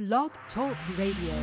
Blog Talk Radio.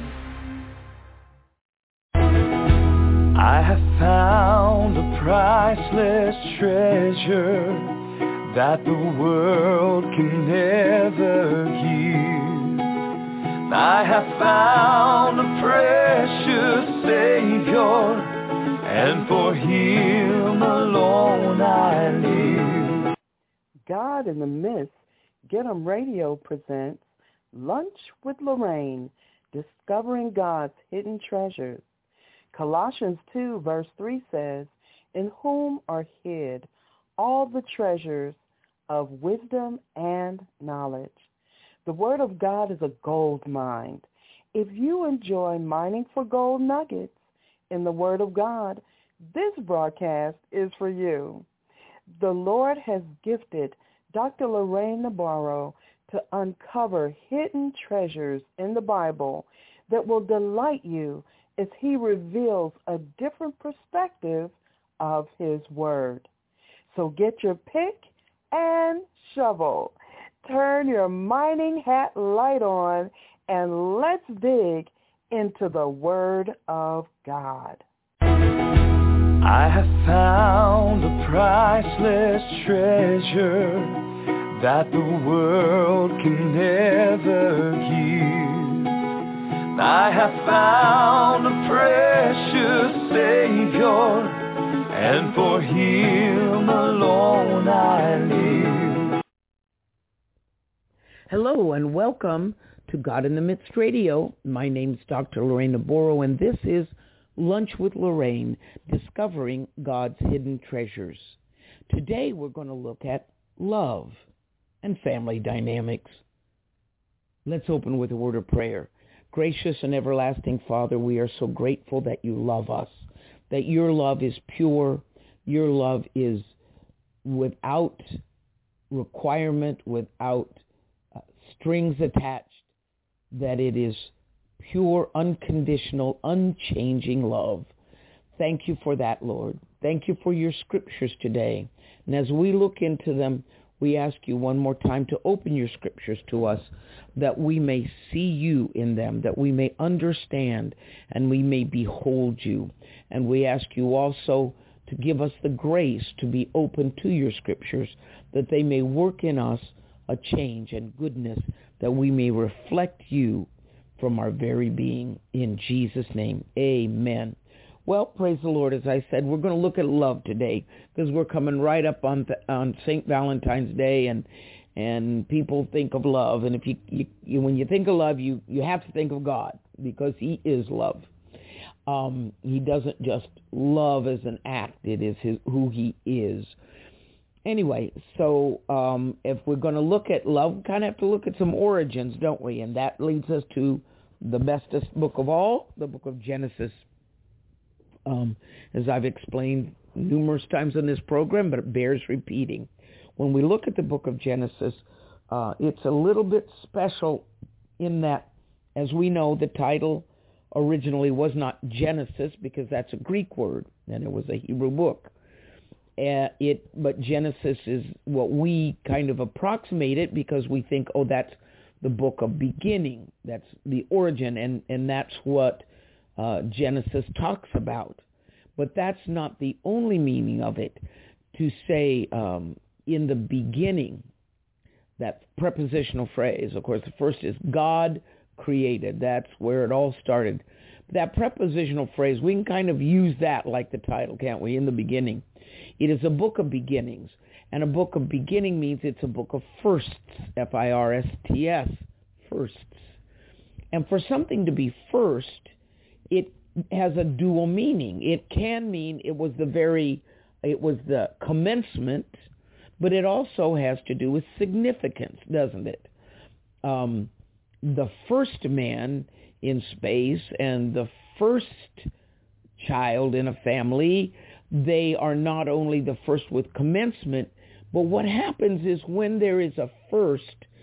I have found a priceless treasure that the world can never give. I have found a precious Savior, and for Him alone I live. God in the Midst, Get 'em Radio presents Lunch with Lorraine, Discovering God's Hidden Treasures. Colossians 2 verse 3 says, in whom are hid all the treasures of wisdom and knowledge. The Word of God is a gold mine. If you enjoy mining for gold nuggets in the Word of God, this broadcast is for you. The Lord has gifted Dr. Lorraine Nabarro to uncover hidden treasures in the Bible that will delight you as he reveals a different perspective of his word. So get your pick and shovel. Turn your mining hat light on, and let's dig into the Word of God. I have found a priceless treasure that the world can never give. I have found a precious Savior, and for Him alone I live. Hello and welcome to God in the Midst Radio. My name's Dr. Lorraine Nabarro, and this is Lunch with Lorraine, Discovering God's Hidden Treasures. Today we're going to look at love and family dynamics. Let's open with a word of prayer. Gracious and everlasting Father, we are so grateful that you love us, that your love is pure, your love is without requirement, without strings attached, that it is pure, unconditional, unchanging love. Thank you for that, Lord. Thank you for your scriptures today. And as we look into them, we ask you one more time to open your scriptures to us, that we may see you in them, that we may understand and we may behold you. And we ask you also to give us the grace to be open to your scriptures, that they may work in us a change and goodness, that we may reflect you from our very being. In Jesus' name, amen. Well, praise the Lord. As I said, we're going to look at love today because we're coming right up on St. Valentine's Day, and people think of love. And if you when you think of love, you have to think of God, because He is love. He doesn't just love as an act. It is who He is. Anyway, so if we're going to look at love, we kind of have to look at some origins, don't we? And that leads us to the bestest book of all, the book of Genesis. As I've explained numerous times in this program, but it bears repeating. When we look at the book of Genesis, it's a little bit special in that, as we know, the title originally was not Genesis, because that's a Greek word, and it was a Hebrew book. But Genesis is what we kind of approximate it, because we think, oh, that's the book of beginning. That's the origin, and that's what Genesis talks about. But that's not the only meaning of it. To say in the beginning, that prepositional phrase, of course, the first is God created. That's where it all started. That prepositional phrase, we can kind of use that like the title, can't we? In the beginning. It is a book of beginnings. And a book of beginning means it's a book of firsts, F-I-R-S-T-S, firsts. And for something to be first, it has a dual meaning. It can mean it was the commencement, but it also has to do with significance, doesn't it? The first man in space and the first child in a family, they are not only the first with commencement, but what happens is when there is a first,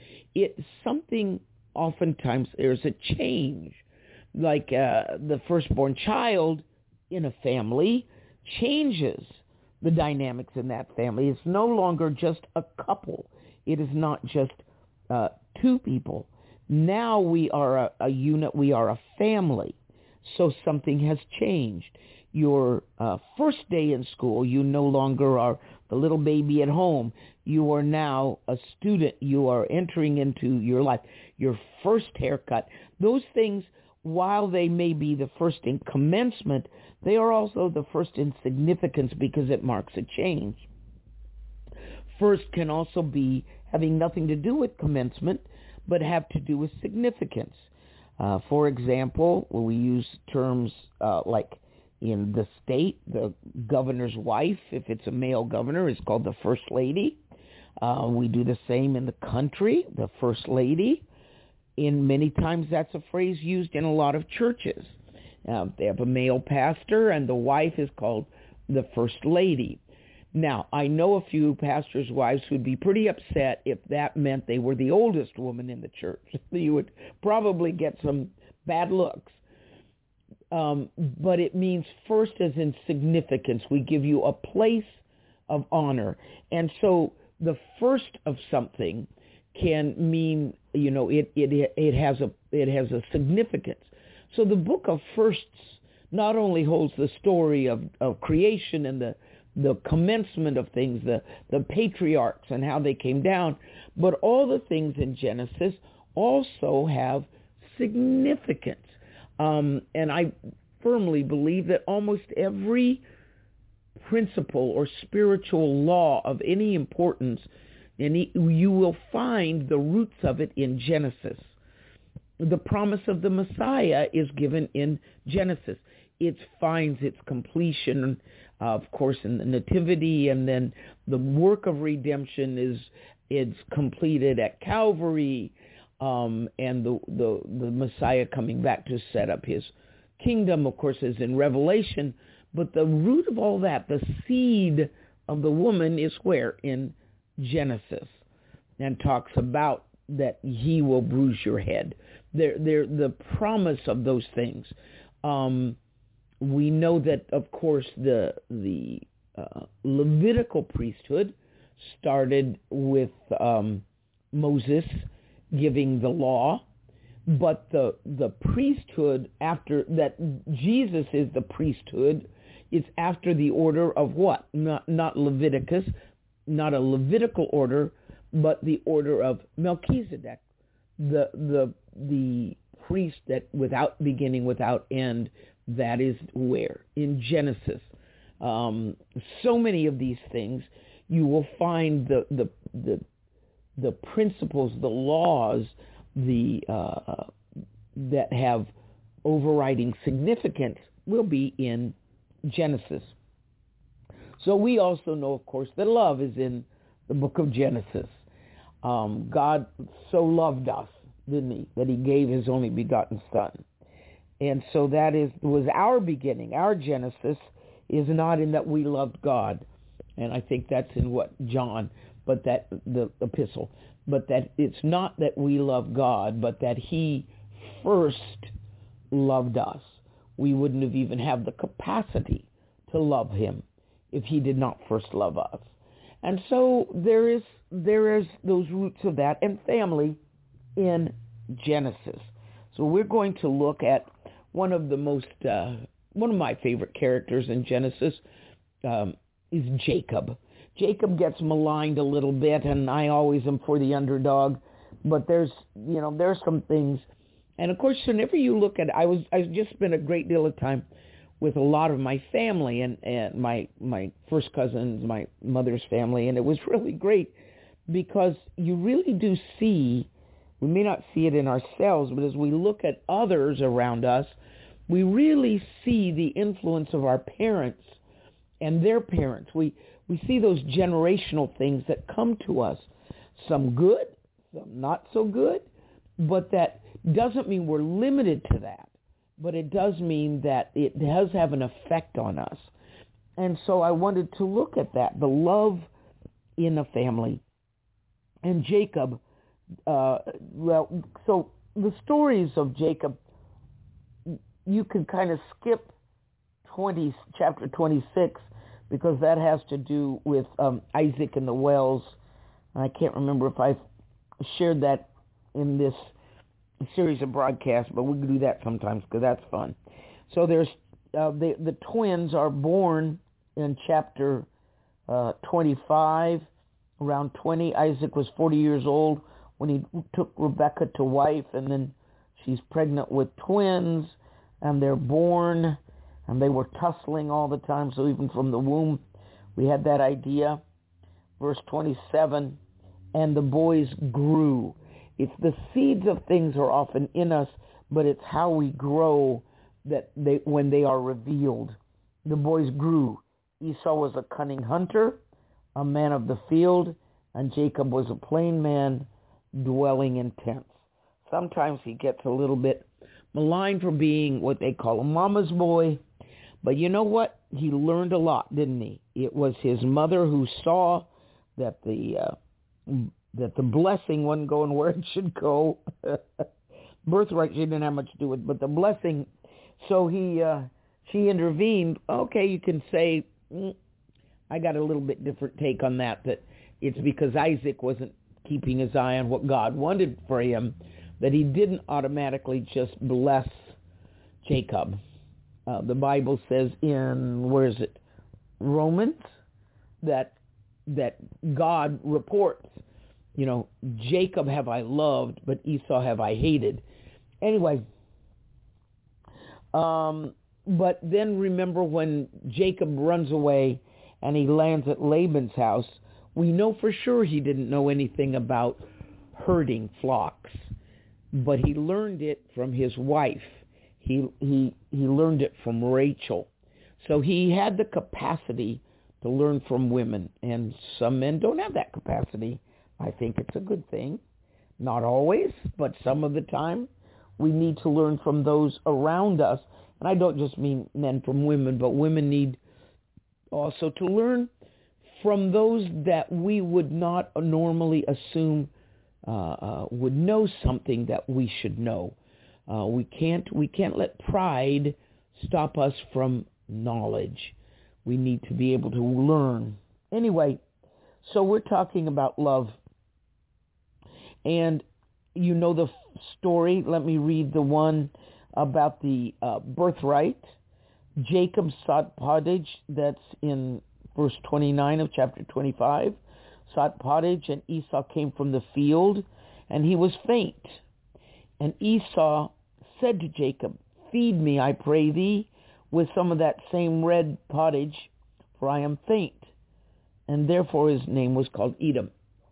oftentimes there's a change. Like the firstborn child in a family changes the dynamics in that family. It's no longer just a couple. It is not just two people. Now we are a unit. We are a family. So something has changed. Your first day in school, you no longer are the little baby at home. You are now a student. You are entering into your life. Your first haircut. Those things, while they may be the first in commencement, they are also the first in significance because it marks a change. First can also be having nothing to do with commencement, but have to do with significance. For example, we use terms like in the state, the governor's wife, if it's a male governor, is called the first lady. We do the same in the country, the first lady. In many times that's a phrase used in a lot of churches. They have a male pastor and the wife is called the first lady. Now, I know a few pastors' wives who'd be pretty upset if that meant they were the oldest woman in the church. You would probably get some bad looks. But it means first as in significance. We give you a place of honor. And so the first of something can mean, it has a significance. So the book of firsts not only holds the story of creation and the commencement of things, the patriarchs and how they came down, but all the things in Genesis also have significance. And I firmly believe that almost every principle or spiritual law of any importance, you will find the roots of it in Genesis. The promise of the Messiah is given in Genesis. It finds its completion, of course, in the Nativity, and then the work of redemption is completed at Calvary, and the Messiah coming back to set up his kingdom, of course, is in Revelation. But the root of all that, the seed of the woman, is where? In Genesis, and talks about that he will bruise your head. They're the promise of those things. We know that, of course, the Levitical priesthood started with Moses giving the law, but the priesthood after that, Jesus is the priesthood. It's after the order of what? Not Leviticus, not a Levitical order, but the order of Melchizedek, the priest that without beginning, without end. That is where? In Genesis. So many of these things, you will find the principles, the laws, that have overriding significance will be in Genesis. So we also know, of course, that love is in the book of Genesis. God so loved us, didn't he, that he gave his only begotten Son. And so that was our beginning. Our Genesis is not in that we loved God. And I think that's in John, but that the epistle. But that it's not that we love God, but that he first loved us. We wouldn't have even had the capacity to love him if he did not first love us. And so there is those roots of that and family in Genesis. So we're going to look at one of my favorite characters in Genesis is Jacob. Jacob gets maligned a little bit, and I always am for the underdog. But there's some things, and of course, whenever you look at it, I just spent a great deal of time with a lot of my family and my first cousins, my mother's family, and it was really great because you really do see. We may not see it in ourselves, but as we look at others around us, we really see the influence of our parents and their parents. We see those generational things that come to us, some good, some not so good, but that doesn't mean we're limited to that, but it does mean that it does have an effect on us. And so I wanted to look at that, the love in a family. And Jacob, so the stories of Jacob, you can kind of skip chapter 26 because that has to do with Isaac and the wells. I can't remember if I've shared that in this series of broadcasts, but we can do that sometimes because that's fun. So there's the twins are born in chapter 25, around 20. Isaac was 40 years old when he took Rebekah to wife, and then she's pregnant with twins, and they're born, and they were tussling all the time, so even from the womb we had that idea. Verse 27, and the boys grew. It's the seeds of things are often in us, but it's how we grow that when they are revealed. The boys grew. Esau was a cunning hunter, a man of the field, and Jacob was a plain man dwelling in tents. Sometimes he gets a little bit maligned for being what they call a mama's boy, but you know what? He learned a lot, didn't he? It was his mother who saw that the blessing wasn't going where it should go. Birthright she didn't have much to do with, but the blessing. So she intervened. Okay, you can say, I got a little bit different take on that it's because Isaac wasn't keeping his eye on what God wanted for him, that he didn't automatically just bless Jacob. The Bible says in, Romans, that God reports, Jacob have I loved, but Esau have I hated. Anyway, but then remember when Jacob runs away and he lands at Laban's house, we know for sure he didn't know anything about herding flocks, but he learned it from his wife. He learned it from Rachel. So he had the capacity to learn from women, and some men don't have that capacity. I think it's a good thing. Not always, but some of the time we need to learn from those around us. And I don't just mean men from women, but women need also to learn from those that we would not normally assume would know something that we should know. We can't let pride stop us from knowledge. We need to be able to learn. Anyway, so we're talking about love. And you know the story. Let me read the one about the birthright. Jacob sought pottage. That's in verse 29 of chapter 25. Sought pottage, and Esau came from the field, and he was faint. And Esau said to Jacob, feed me, I pray thee, with some of that same red pottage, for I am faint. And therefore his name was called Edom.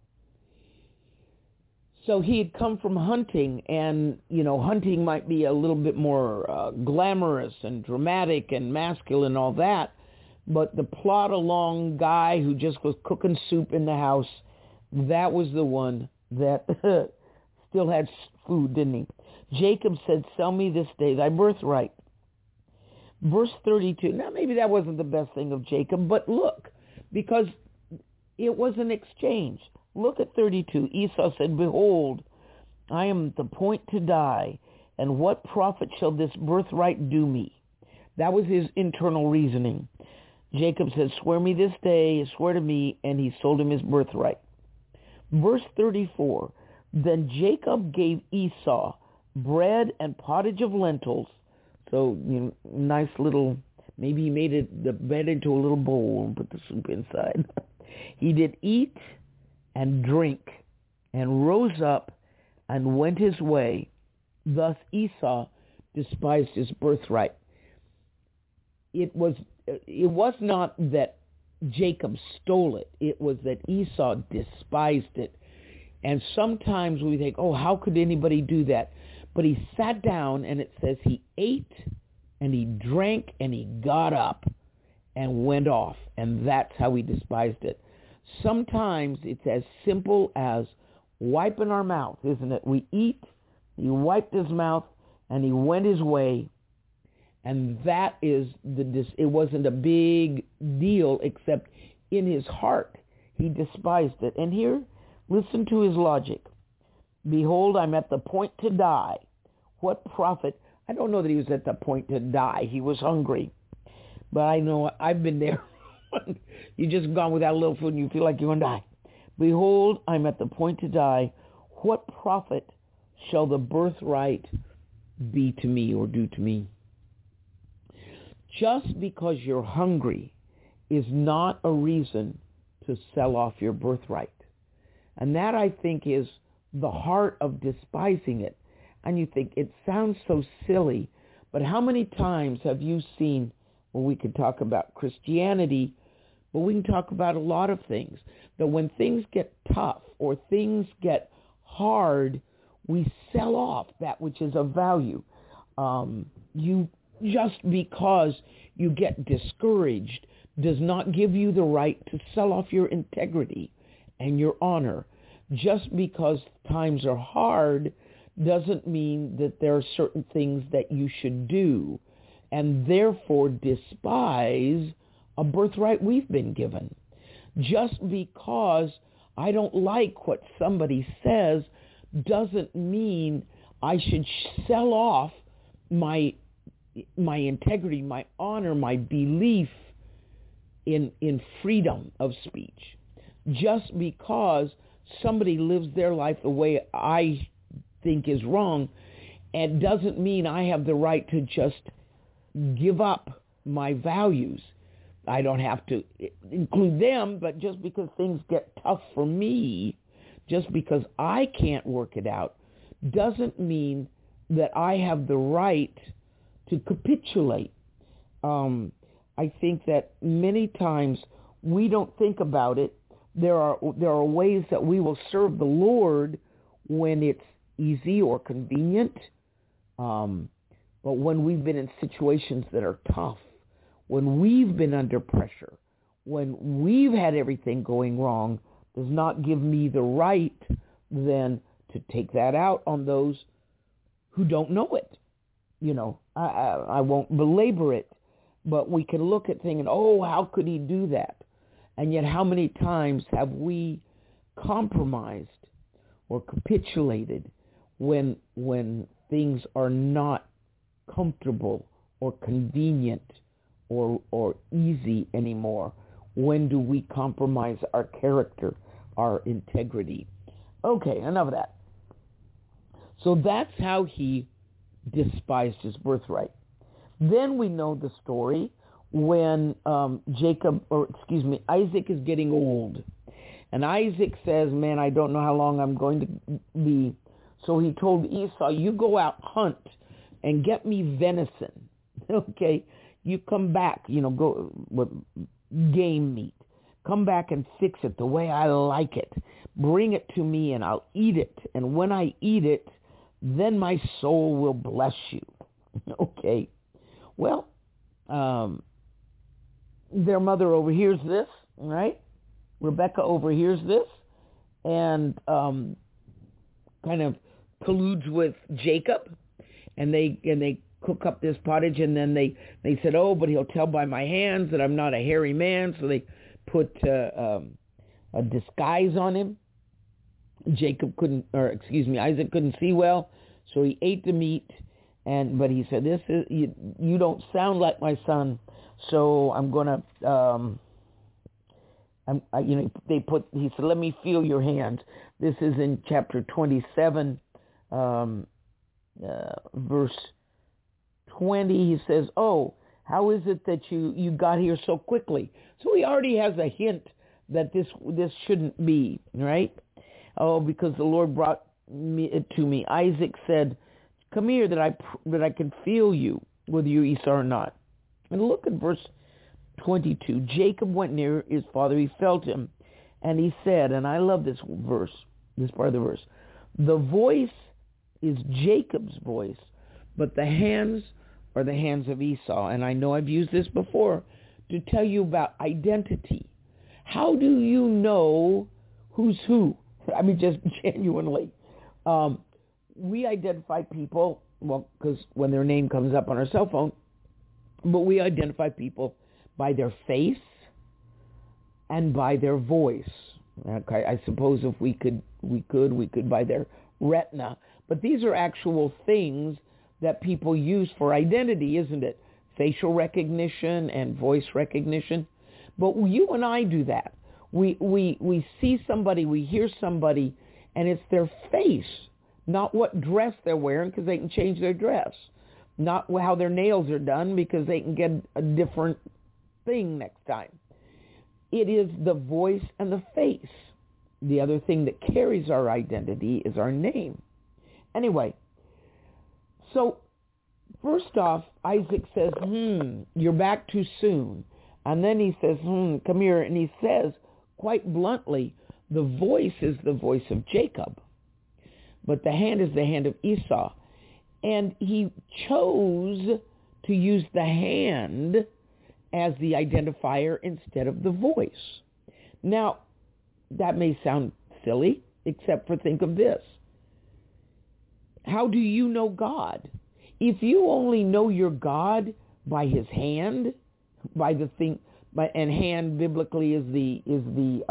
So he had come from hunting, and, hunting might be a little bit more glamorous and dramatic and masculine and all that, but the plod-along guy who just was cooking soup in the house, that was the one that still had food, didn't he? Jacob said, sell me this day thy birthright. Verse 32, now maybe that wasn't the best thing of Jacob, but look, because it was an exchange. Look at 32. Esau said, behold, I am at the point to die, and what profit shall this birthright do me? That was his internal reasoning. Jacob said, swear me this day, swear to me, and he sold him his birthright. Verse 34, then Jacob gave Esau bread and pottage of lentils. So, nice little, maybe he made the bread into a little bowl and put the soup inside. He did eat and drink, and rose up and went his way. Thus Esau despised his birthright. It was not that Jacob stole it. It was that Esau despised it. And sometimes we think, oh, how could anybody do that? But he sat down, and it says he ate and he drank and he got up and went off. And that's how he despised it. Sometimes it's as simple as wiping our mouth, isn't it? We eat, he wiped his mouth, and he went his way. And that is it wasn't a big deal, except in his heart, he despised it. And here, listen to his logic. Behold, I'm at the point to die. What profit? I don't know that he was at the point to die. He was hungry. But I know I've been there. You just gone without a little food and you feel like you're going to die. Behold, I'm at the point to die. What profit shall the birthright be to me or do to me? Just because you're hungry is not a reason to sell off your birthright. And that, I think, is the heart of despising it. And you think, it sounds so silly, but how many times have you seen, well, we could talk about Christianity, but we can talk about a lot of things, that when things get tough or things get hard, we sell off that which is of value. You just because you get discouraged does not give you the right to sell off your integrity and your honor. Just because times are hard doesn't mean that there are certain things that you should do, and therefore despise a birthright we've been given. Just because I don't like what somebody says doesn't mean I should sell off my integrity, my honor, my belief in freedom of speech. Just because somebody lives their life the way I think is wrong, it doesn't mean I have the right to just give up my values. I don't have to include them, but just because things get tough for me, just because I can't work it out, doesn't mean that I have the right to capitulate. I think that many times we don't think about it. There are ways that we will serve the Lord when it's easy or convenient. But when we've been in situations that are tough, when we've been under pressure, when we've had everything going wrong, does not give me the right then to take that out on those who don't know it. You know, I won't belabor it, but we can look at things and, oh, how could he do that? And yet how many times have we compromised or capitulated when things are not comfortable or convenient or easy anymore? When do we compromise our character, our integrity? Okay, enough of that. So that's how he despised his birthright. Then we know the story when Isaac is getting old. And Isaac says, man, I don't know how long I'm going to be. So he told Esau, you go out, hunt, and get me venison. Okay, you come back, go with game meat. Come back and fix it the way I like it. Bring it to me and I'll eat it. And when I eat it, then my soul will bless you. Okay. Well, their mother overhears this, right? Rebecca overhears this and kind of colludes with Jacob, and they cook up this pottage, and then they said, oh, but he'll tell by my hands that I'm not a hairy man, so they put a disguise on him. Isaac couldn't see well, so he ate the meat, but he said, "This is you don't sound like my son, so I'm gonna." He said, "Let me feel your hands." This is in chapter 27, verse 20. He says, "Oh, how is it that you got here so quickly?" So he already has a hint that this shouldn't be, right? Oh, because the Lord brought it to me. Isaac said, "Come here, that I can feel you, whether you Esau or not." And look at verse 22. Jacob went near his father. He felt him, and he said, and I love this verse, this part of the verse, the voice is Jacob's voice, but the hands are the hands of Esau. And I know I've used this before to tell you about identity. How do you know who's who? I mean, just genuinely. We identify people, well, because when their name comes up on our cell phone, but we identify people by their face and by their voice. Okay, I suppose if we could by their retina. But these are actual things that people use for identity, isn't it? Facial recognition and voice recognition. But you and I do that. We see somebody, we hear somebody, and it's their face Not what dress they're wearing, because they can change their dress. Not how their nails are done, because they can get a different thing next time. It is the voice and the face. The other thing that carries our identity is our name. Anyway, so first off, Isaac says, you're back too soon. And then he says, come here. And he says, quite bluntly, the voice is the voice of Jacob, but the hand is the hand of Esau. And he chose to use the hand as the identifier instead of the voice. Now, that may sound silly, except for think of this. How do you know God? If you only know your God by his hand, by the thing, and hand biblically is the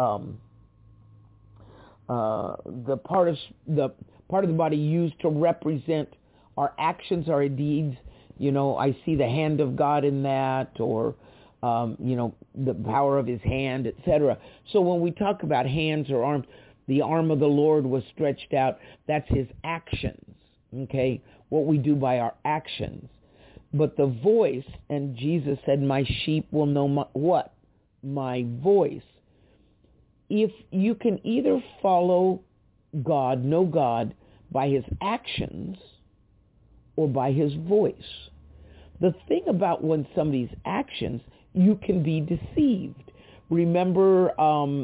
part of the body used to represent our actions, our deeds. I see the hand of God in that, or the power of his hand, etc. So when we talk about hands or arms, the arm of the Lord was stretched out. That's his actions, okay? What we do by our actions. But the voice, and Jesus said, my sheep will know what? My voice. If you can either follow God, know God, by his actions or by his voice. The thing about when somebody's actions, you can be deceived. Remember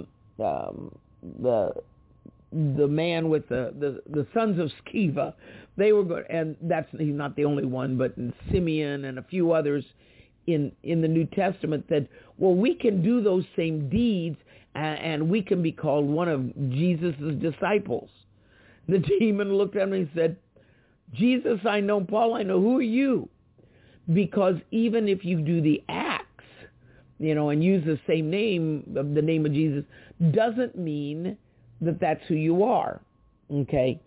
the man with the sons of Sceva. They were good, and he's not the only one, but Simeon and a few others in the New Testament said, well, we can do those same deeds and we can be called one of Jesus' disciples. The demon looked at him and said, Jesus, I know. Paul, I know. Who are you? Because even if you do the acts, and use the same name, the name of Jesus, doesn't mean that that's who you are. Okay?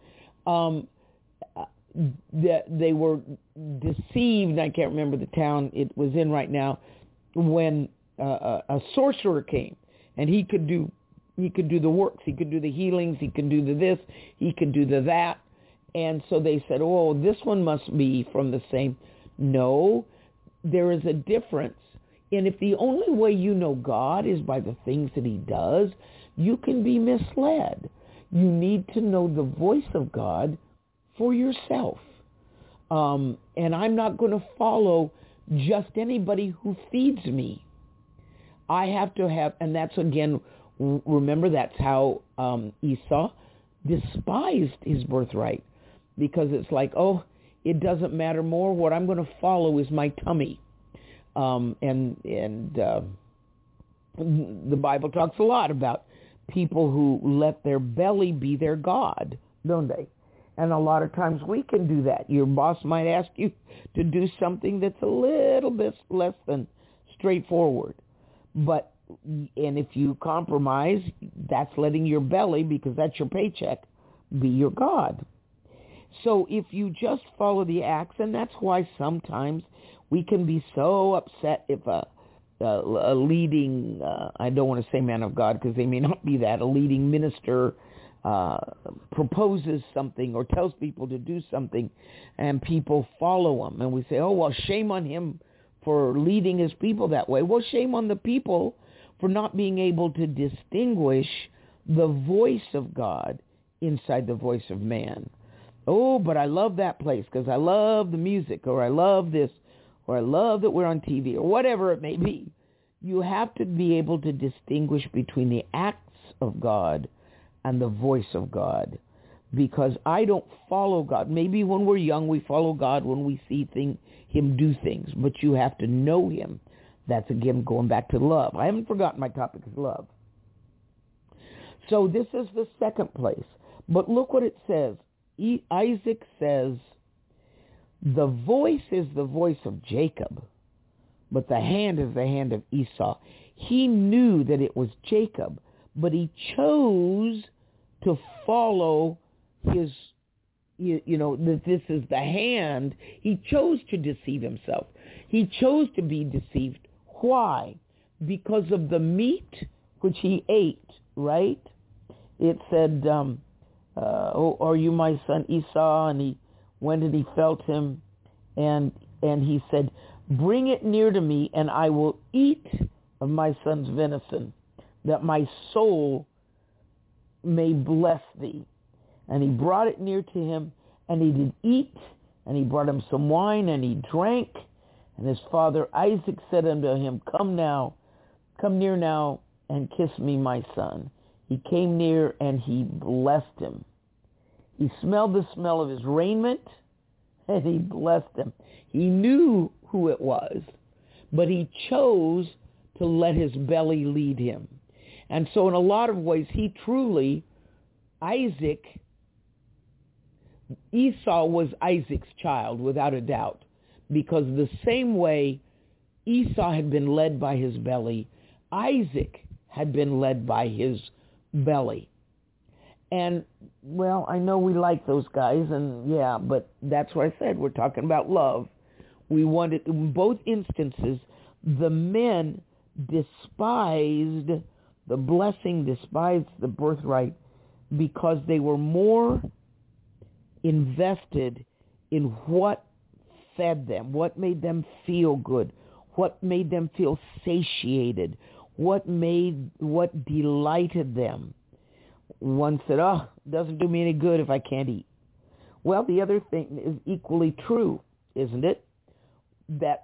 They were deceived. I can't remember the town it was in right now, when a sorcerer came, and he could do the works, he could do the healings, he could do the this, he could do the that. And so they said, oh, this one must be from the same. No, there is a difference. And if the only way you know God is by the things that he does, you can be misled. You need to know the voice of God for yourself. And I'm not going to follow just anybody who feeds me. I have to have, and that's again, remember that's how Esau despised his birthright, because it's like, oh, it doesn't matter more. What I'm going to follow is my tummy. And the Bible talks a lot about people who let their belly be their God, don't they? And a lot of times we can do that. Your boss might ask you to do something that's a little bit less than straightforward. And if you compromise, that's letting your belly, because that's your paycheck, be your God. So if you just follow the acts, and that's why sometimes we can be so upset if a leading, I don't want to say man of God because they may not be that, a leading minister proposes something or tells people to do something, and people follow him. And we say, oh, well, shame on him for leading his people that way. Well, shame on the people for not being able to distinguish the voice of God inside the voice of man. Oh, but I love that place because I love the music, or I love this, or I love that we're on TV, or whatever it may be. You have to be able to distinguish between the acts of God and the voice of God, because I don't follow God. Maybe when we're young we follow God when we see him do things, but you have to know him. That's again going back to love. I haven't forgotten my topic is love. So this is the second place. But look what it says. Isaac says, the voice is the voice of Jacob, but the hand is the hand of Esau. He knew that it was Jacob, but he chose to follow his, that this is the hand. He chose to deceive himself. He chose to be deceived. Why? Because of the meat which he ate, right? It said, are you my son Esau? And he went and he felt him, and he said, bring it near to me, and I will eat of my son's venison, that my soul may bless thee. And he brought it near to him, and he did eat, and he brought him some wine, and he drank. And his father Isaac said unto him, come near now, and kiss me, my son. He came near, and he blessed him. He smelled the smell of his raiment, and he blessed him. He knew who it was, but he chose to let his belly lead him. And so in a lot of ways, Esau was Isaac's child, without a doubt, because the same way Esau had been led by his belly, Isaac had been led by his belly. And, well, I know we like those guys, and yeah, but that's what I said. We're talking about love. We wanted, in both instances, the men despised the blessing, despised the birthright, because they were more invested in what fed them, what made them feel good, what made them feel satiated, what delighted them. One said, it doesn't do me any good if I can't eat. Well, the other thing is equally true, isn't it? That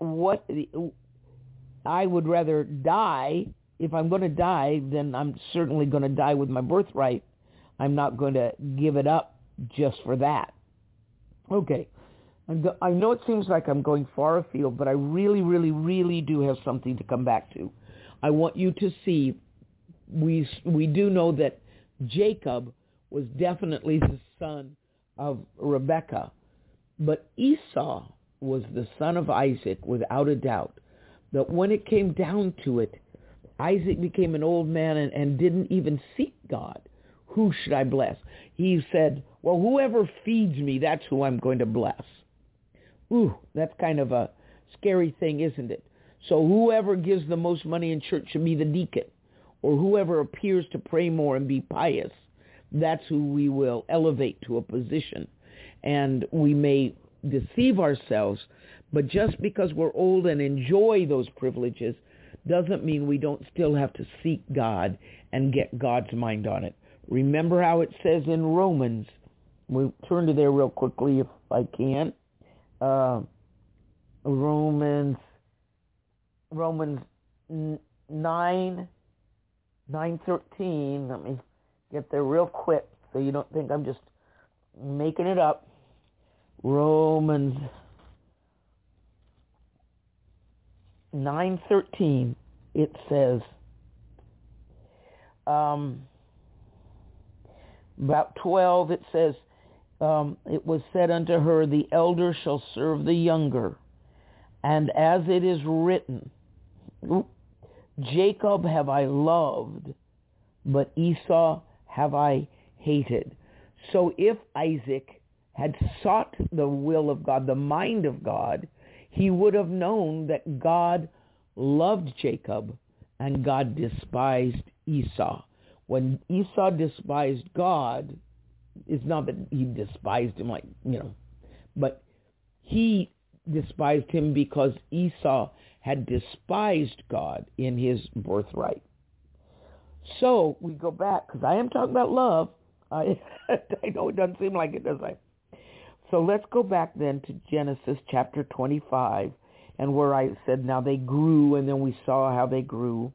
I would rather die. If I'm going to die, then I'm certainly going to die with my birthright. I'm not going to give it up just for that. Okay. I know it seems like I'm going far afield, but I really, really, really do have something to come back to. I want you to see, we do know that Jacob was definitely the son of Rebekah, but Esau was the son of Isaac, without a doubt. That when it came down to it, Isaac became an old man and didn't even seek God. Who should I bless? He said, well, whoever feeds me, that's who I'm going to bless. Ooh, that's kind of a scary thing, isn't it? So whoever gives the most money in church should be the deacon, or whoever appears to pray more and be pious. That's who we will elevate to a position. And we may deceive ourselves, but just because we're old and enjoy those privileges doesn't mean we don't still have to seek God and get God's mind on it. Remember how it says in Romans, we'll turn to there real quickly if I can. Romans 9:13. Let me get there real quick so you don't think I'm just making it up. Romans 9:13. It says, about 12, it says, it was said unto her, the elder shall serve the younger. And as it is written, Jacob have I loved, but Esau have I hated. So if Isaac had sought the will of God, the mind of God, he would have known that God loved Jacob and God despised Esau. When Esau despised God, it's not that he despised him but he despised him because Esau had despised God in his birthright. So we go back, because I am talking about love. I know it doesn't seem like it, does it? So let's go back then to Genesis chapter 25, and where I said, now they grew, and then we saw how they grew.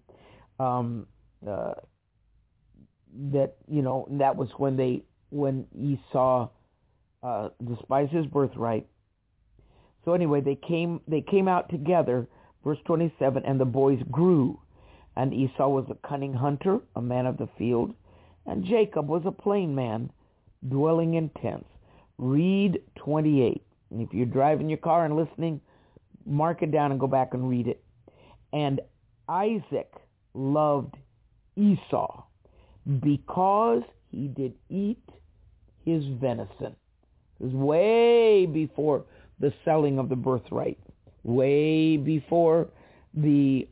That was when Esau despised his birthright. So anyway, they came out together, verse 27, and the boys grew. And Esau was a cunning hunter, a man of the field, and Jacob was a plain man, dwelling in tents. Read 28. And if you're driving your car and listening, mark it down and go back and read it. And Isaac loved Esau because he did eat his venison. It was way before the selling of the birthright, way before the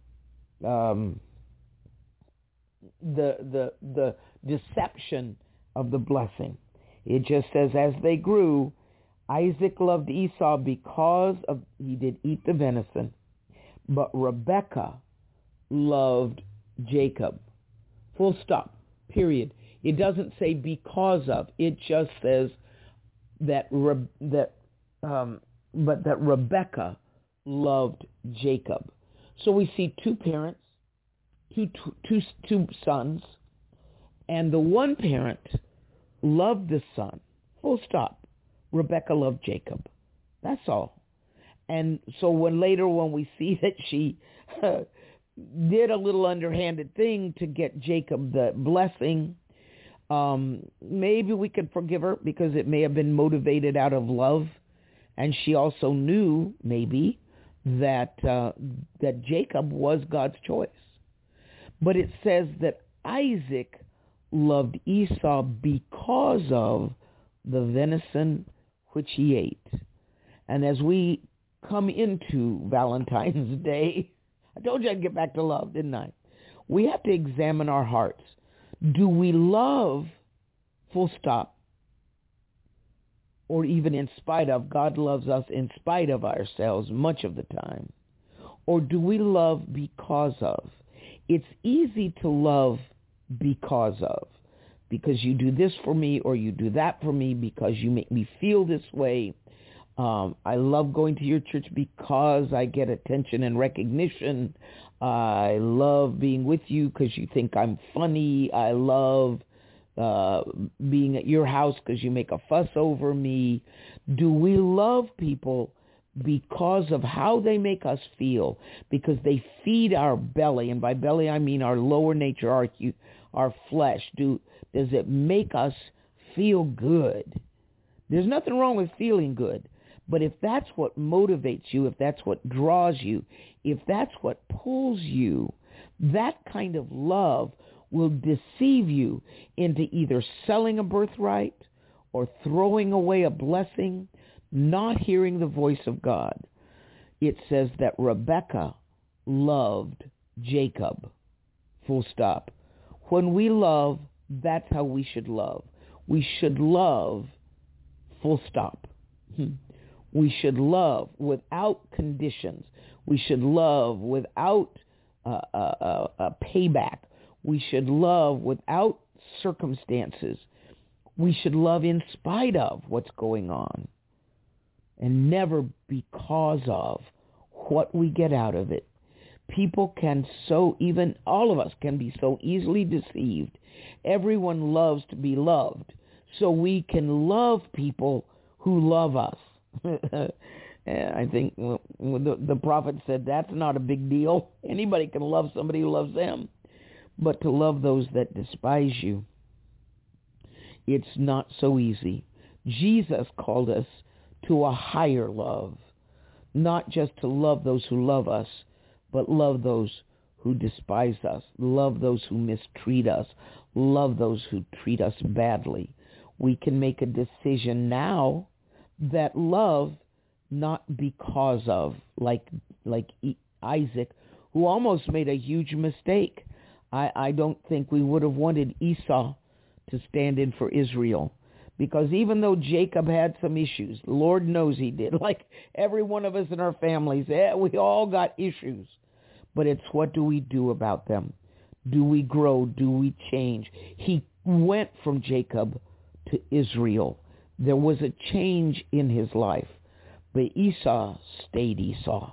deception of the blessing. It just says, as they grew, Isaac loved Esau because he did eat the venison, but Rebekah loved Jacob. Full stop, period. It doesn't say because of. It just says that Rebekah loved Jacob. So we see two parents, two sons, and the one parent loved the son. Full stop. Rebekah loved Jacob. That's all. And so when we see that she did a little underhanded thing to get Jacob the blessing, maybe we could forgive her because it may have been motivated out of love. And she also knew maybe that Jacob was God's choice. But it says that Isaac loved Esau because of the venison which he ate. And as we come into Valentine's Day, I told you I'd get back to love, didn't I? We have to examine our hearts. Do we love, full stop, or even in spite of? God loves us in spite of ourselves much of the time. Or do we love because of? It's easy to love because of. Because you do this for me or you do that for me because you make me feel this way. I love going to your church because I get attention and recognition. I love being with you because you think I'm funny. I love being at your house because you make a fuss over me. Do we love people because of how they make us feel? Because they feed our belly, and by belly I mean our lower nature, our flesh. Does it make us feel good? There's nothing wrong with feeling good. But if that's what motivates you, if that's what draws you, if that's what pulls you, that kind of love will deceive you into either selling a birthright or throwing away a blessing, not hearing the voice of God. It says that Rebekah loved Jacob. Full stop. When we love, that's how we should love. We should love, full stop. We should love without conditions. We should love without a payback. We should love without circumstances. We should love in spite of what's going on, and never because of what we get out of it. People can even all of us can be so easily deceived. Everyone loves to be loved, so we can love people who love us. I think the prophet said that's not a big deal. Anybody can love somebody who loves them. But to love those that despise you, it's not so easy. Jesus called us to a higher love, not just to love those who love us, but love those who despise us, love those who mistreat us, love those who treat us badly. We can make a decision now that love, not because of, like Isaac, who almost made a huge mistake. I don't think we would have wanted Esau to stand in for Israel, because even though Jacob had some issues, the Lord knows he did, like every one of us in our families, we all got issues. But it's what do we do about them? Do we grow? Do we change? He went from Jacob to Israel. There was a change in his life, but Esau stayed Esau.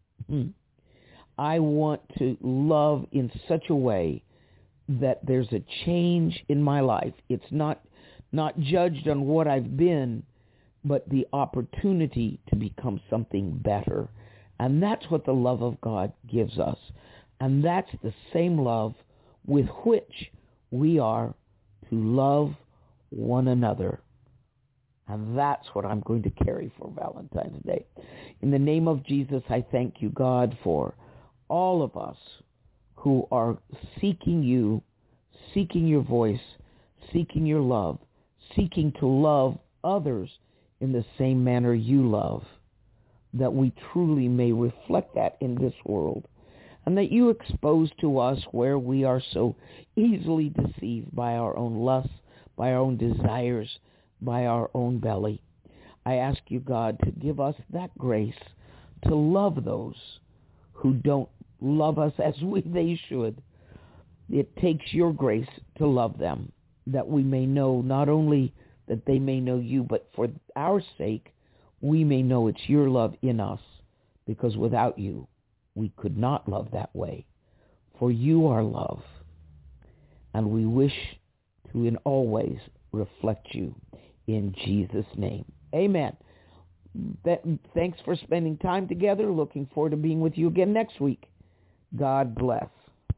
I want to love in such a way that there's a change in my life. It's not judged on what I've been, but the opportunity to become something better. And that's what the love of God gives us. And that's the same love with which we are to love one another. And that's what I'm going to carry for Valentine's Day. In the name of Jesus, I thank you, God, for all of us who are seeking you, seeking your voice, seeking your love, seeking to love others in the same manner you love, that we truly may reflect that in this world, and that you expose to us where we are so easily deceived by our own lusts, by our own desires, by our own belly. I ask you, God, to give us that grace to love those who don't love us as they should. It takes your grace to love them, that we may know not only that they may know you, but for our sake, we may know it's your love in us, because without you, we could not love that way. For you are love, and we wish to in all ways reflect you in Jesus' name. Amen. Thanks for spending time together. Looking forward to being with you again next week. God bless.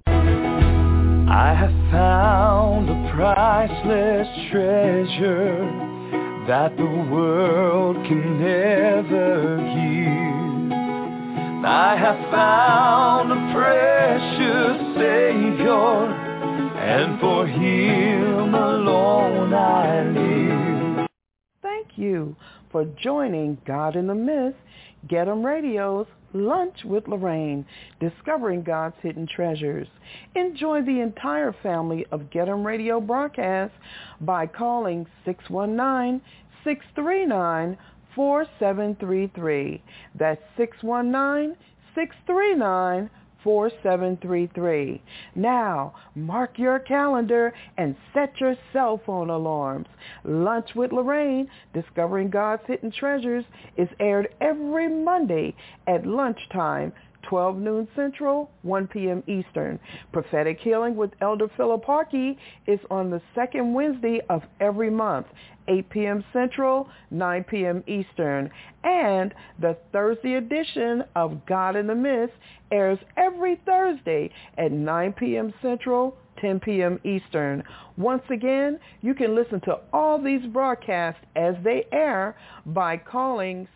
I have found a priceless treasure that the world can never give. I have found a precious Savior, and for Him alone I live. Thank you for joining God in the Mist, Get 'em Radio's Lunch with Lorraine, discovering God's hidden treasures. Enjoy the entire family of Get 'em Radio broadcasts by calling 619-639-4733. That's 619-639-4733. Now, mark your calendar and set your cell phone alarms. Lunch with Lorraine, Discovering God's Hidden Treasures, is aired every Monday at lunchtime, 12 noon Central, 1 p.m. Eastern. Prophetic Healing with Elder Philip Harkey is on the second Wednesday of every month, 8 p.m. Central, 9 p.m. Eastern. And the Thursday edition of God in the Mist airs every Thursday at 9 p.m. Central, 10 p.m. Eastern. Once again, you can listen to all these broadcasts as they air by calling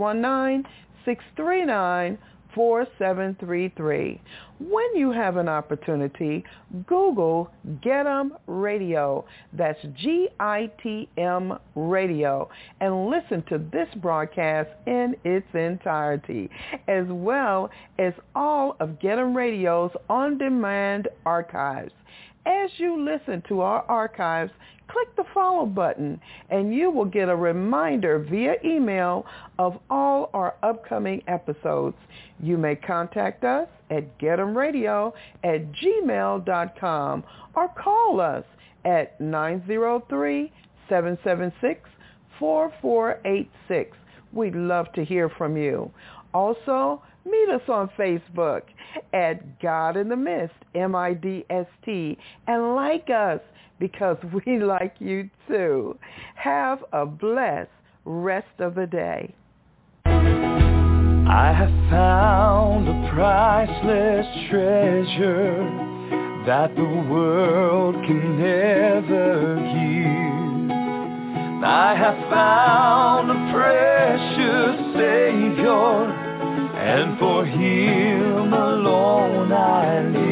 619-639-4733. When you have an opportunity, Google Get 'em Radio. That's GITM Radio. And listen to this broadcast in its entirety, as well as all of Get 'em Radio's on-demand archives. As you listen to our archives, click the follow button and you will get a reminder via email of all our upcoming episodes. You may contact us at getemradio@gmail.com or call us at 903-776-4486. We'd love to hear from you. Also, meet us on Facebook at God in the Mist, MIDST, and like us because we like you too. Have a blessed rest of the day. I have found a priceless treasure that the world can never give. I have found a precious Savior, and for Him alone I live.